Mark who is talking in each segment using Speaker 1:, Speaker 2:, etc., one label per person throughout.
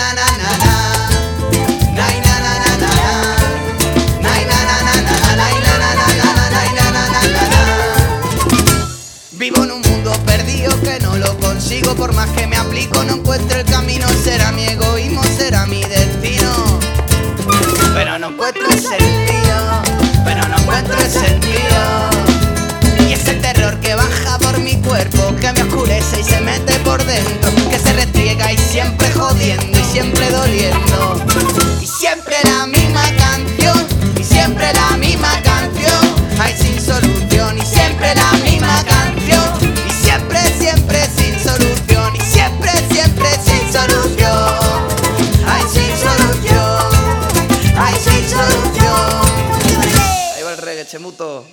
Speaker 1: na na na na. Nay na na na na na. Nay na na na na na. Nay na na na na na. Nay na na na na na. Vivo en un mundo perdido que no lo consigo. Por más que me aplico no encuentro el camino. Será mi egoísmo, será mi destino. Pero no encuentro el sentido. Pero no encuentro el sentido. Y ese terror que baja por mi cuerpo, que me oscurece y se mete por dentro, que se restriega y siempre jodiendo y siempre doliendo. Y siempre la misma canción, y siempre la misma canción. Ay, sin solución, y siempre la misma canción. Y siempre, siempre sin solución. Y siempre, siempre sin solución. Ay, sin solución. Ay, sin solución. Ahí va el reggae, Chemuto.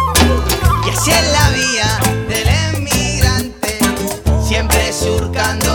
Speaker 1: Siempre surcando